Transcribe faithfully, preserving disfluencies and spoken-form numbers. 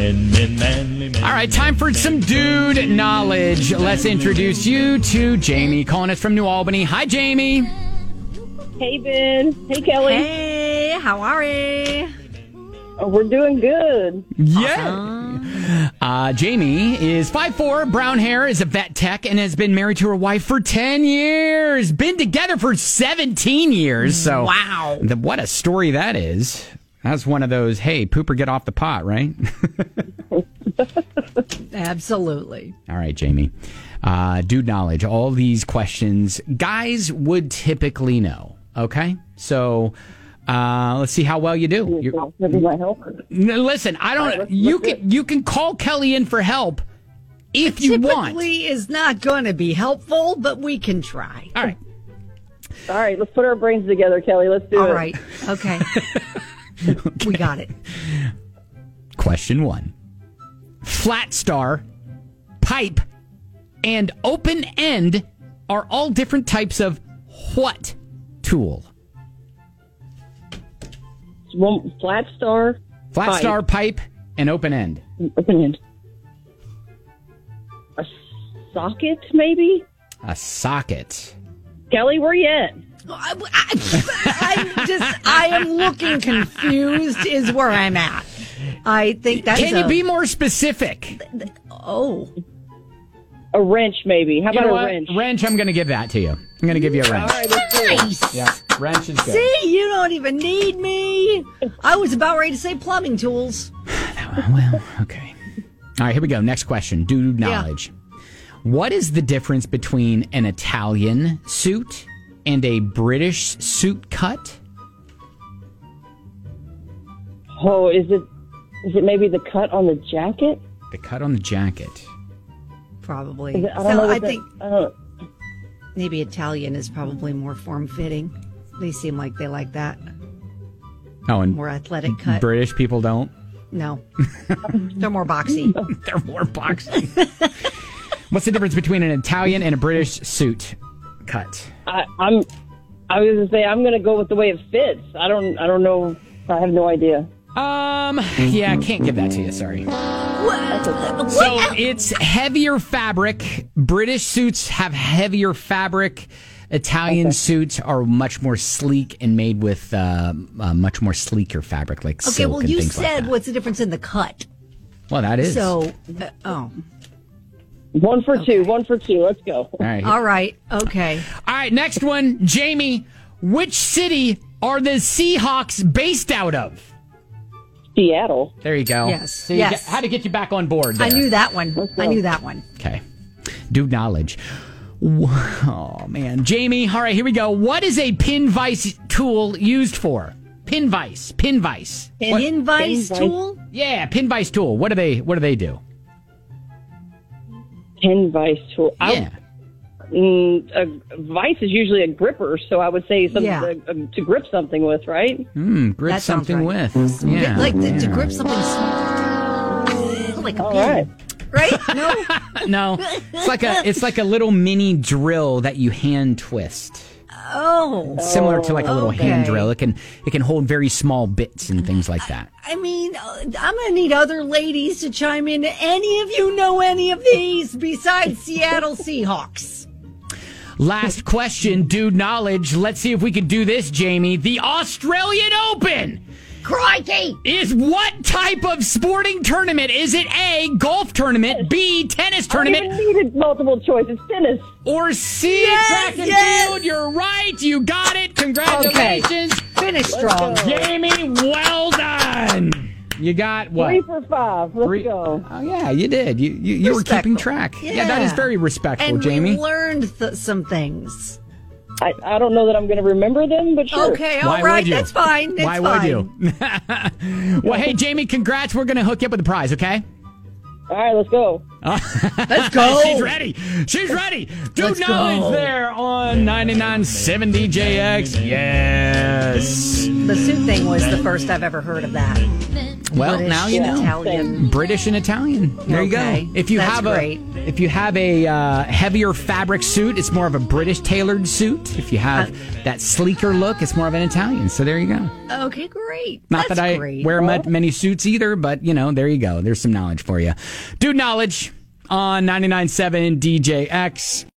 men, men, manly men. All right, time for some dude knowledge. Let's introduce you to Jamie, calling us from New Albany. Hi, Jamie. Hey, Ben. Hey, Kelly. Hey, how are we? Oh, we're doing good. Yeah. Uh, Jamie is five foot four, brown hair, is a vet tech, and has been married to her wife for ten years. Been together for seventeen years. So, wow. The, what a story that is. That's one of those, hey, pooper, get off the pot, right? Absolutely. All right, Jamie. Uh, dude knowledge. All these questions guys would typically know. Okay? So... Uh, let's see how well you do. You're, my help. Listen, I don't. Right, you can it. you can call Kelly in for help if you Typically want. Typically is not going to be helpful, but we can try. All right. All right. Let's put our brains together, Kelly. Let's do All it. All right. Okay. okay. We got it. Question one: flat star, pipe, and open end are all different types of what tool? One flat star, flat pipe. star, pipe, and open end. Open end. A socket, maybe. A socket. Kelly, where you at? I, I, I'm just. I am looking confused. Is where I'm at. I think that's. Can a, you be more specific? Oh. A wrench, maybe. How you about know a what? wrench? Wrench, I'm going to give that to you. I'm going to give you a wrench. All right, let's do it. Nice. Yeah, wrench is good. See, you don't even need me. I was about ready to say plumbing tools. Well, okay. All right, here we go. Next question. Dude knowledge. Yeah. What is the difference between an Italian suit and a British suit cut? Oh, is it is it maybe the cut on the jacket? The cut on the jacket. Probably. It, I don't so know. I the, think I don't, maybe Italian is probably more form-fitting. They seem like they like that. Oh, and more athletic cut. British people don't? No. They're more boxy. They're more boxy. What's the difference between an Italian and a British suit cut? I, I'm. I was going to say I'm going to go with the way it fits. I don't. I don't know. I have no idea. Um. Yeah, I can't give that to you. Sorry. So it's heavier fabric. British suits have heavier fabric. Italian okay. suits are much more sleek and made with uh, uh, much more sleeker fabric, like okay, silk well, and you things like said that. What's the difference in the cut? Well, that is. So, uh, oh. One for okay. two. One for two. Let's go. All right. All right. Okay. All right. Next one, Jamie. Which city are the Seahawks based out of? Seattle. There you go. Yes. So you yes. Get, how to get you back on board there. I knew that one. I knew that one. Okay. Dude knowledge. Oh, man. Jamie, all right, here we go. What is a pin vise tool used for? Pin vise. Pin vise. Pin, pin vise tool? Yeah, pin vise tool. What do they What do they do? Pin vise tool. Yeah. I, mm, a vise is usually a gripper, so I would say something yeah. to, uh, to grip something with, right? Mm, grip that something right. with. Yeah. Like to, yeah. to grip something like a All pin. right. Right? No. No. It's like a it's like a little mini drill that you hand twist. Oh. Similar to like a little okay. hand drill. It can it can hold very small bits and things like that. I, I mean, I'm going to need other ladies to chime in. Any of you know any of these besides Seattle Seahawks? Last question, dude knowledge. Let's see if we can do this, Jamie. The Australian Open. Crikey! Is what type of sporting tournament? Is it A, golf tournament, B, tennis tournament? I even needed multiple choice. It's tennis. Or C, yes, track and yes. field? You're right. You got it. Congratulations. Okay. Finish strong. Jamie, well done. You got what? Three for five. Let's Three. go. Oh, yeah, you did. You you, you were keeping track. Yeah. yeah, that is very respectful, and Jamie. And we learned th- some things. I, I don't know that I'm going to remember them, but sure. Okay, all Why right, would you? that's fine. That's Why fine. would you? Well, hey, Jamie, congrats. We're going to hook you up with the prize, okay? All right, let's go. Let's go. She's ready. She's ready. Dude Let's Knowledge go. there on ninety-nine point seven D J X. Yes. The suit thing was the first I've ever heard of that. Well, British, now you know. Italian. British and Italian. There Okay. you go. If you That's have great. a if you have a uh, heavier fabric suit, it's more of a British tailored suit. If you have Uh, that sleeker look, it's more of an Italian. So there you go. Okay, great. Not That's that I great. wear mu- many suits either, but you know, there you go. There's some knowledge for you. Dude Knowledge on ninety-nine point seven D J X.